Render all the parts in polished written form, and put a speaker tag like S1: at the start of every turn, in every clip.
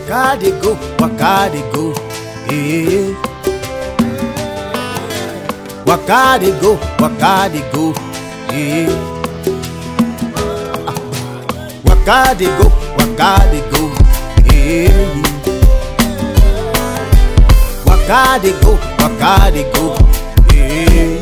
S1: waka dey go, yeah. Waka dey go, yeah. Waka dey go, yeah. Waka dey go, yeah.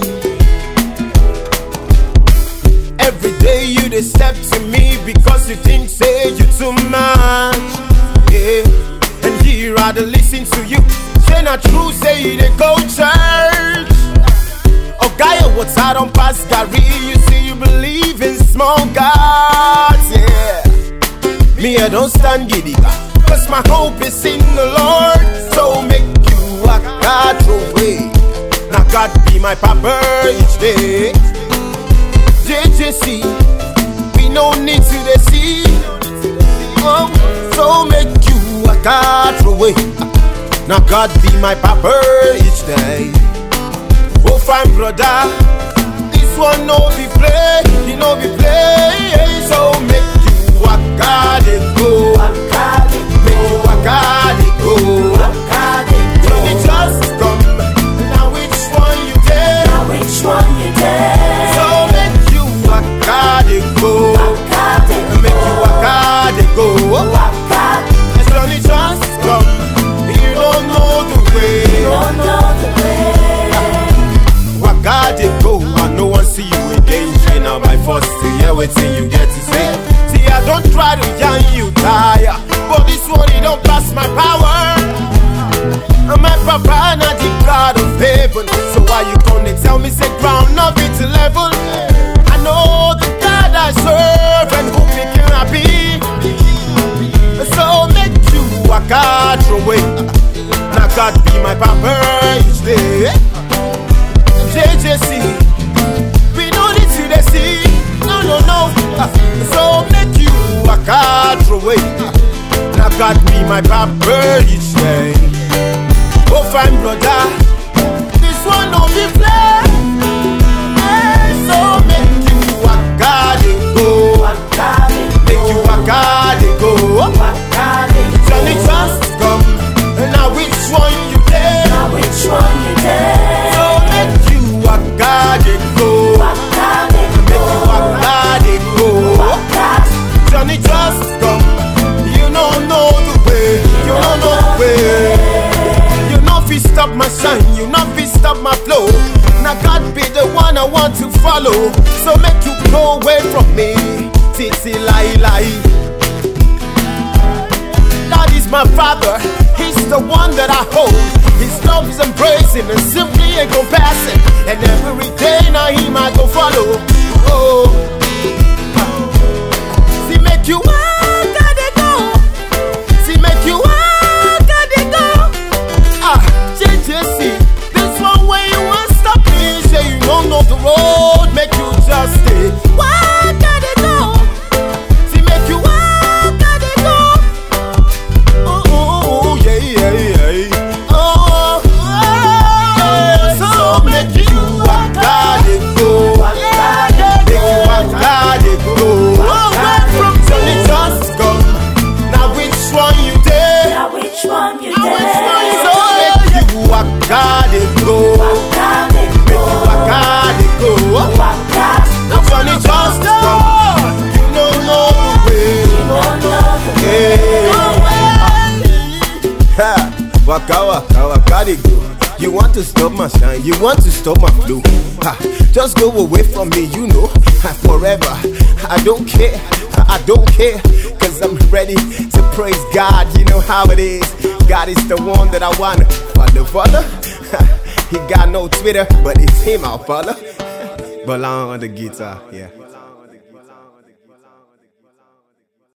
S1: Every day you dey step to me because you think say you too much, yeah. And here I dey listen to you, say na true say you dey go church. Guy, what's out on past Gary? You say you believe in small gods, yeah. Me, I don't stand giddy, cause my hope is in the Lord. So make you a God away. Now God be my papa each day. JJC, we no need to deceive. Oh, so make you a God away. Now God be my papa each day. Oh fine brother, this one no be play, you no be play. So make you waka dey go, make you waka dey go. When it just come, now which one you take? So make you waka dey go, make you waka dey go. As when it just come, you don't know the way. God dey go, and no one see you again. Train now by force to hear wetin you get to say. See, I don't try to yarn you tire, but this one it don't pass my power. And my papa na the God of heaven, so why you gonna tell me say ground not be to level? I know the God I serve and who make you happy. So make you a God away. Now God be my papa each day. JJC, we no need to the sea. No. So make you a God away. Now God be my papa each day. Oh fine brother, this one no be play. So make you a God go, make you a God go. Johnny just come, now which one you take? So make you waka dey go, make you waka dey go. Johnny just come, you don't know the way, you don't know the way. You know fi stop my shine, you know fi stop my flow. Now God be the one I want to follow. So make you go away from me, titi lie. God is my father, he's the one that I hold. His love is embracing and simply encompassing. And every day now him I go follow. Oh, see make you waka dey go. See make you waka dey go. JJC, this one way you want stop me. Say you don't know the road, make you just stay. Waka dey go. See make you waka dey go. Oh, yeah. God is go, make you waka dey go. Now Johnny just come, you don't know the way. Waka dey go. You want to stop my shine, you want to stop my flow. Just go away from me, you know. Forever, I don't care, cause I'm ready to praise God. You know how it is. God is the one that I wanna follow. He got no Twitter, but it's him I'll follow. Belong on the guitar, yeah.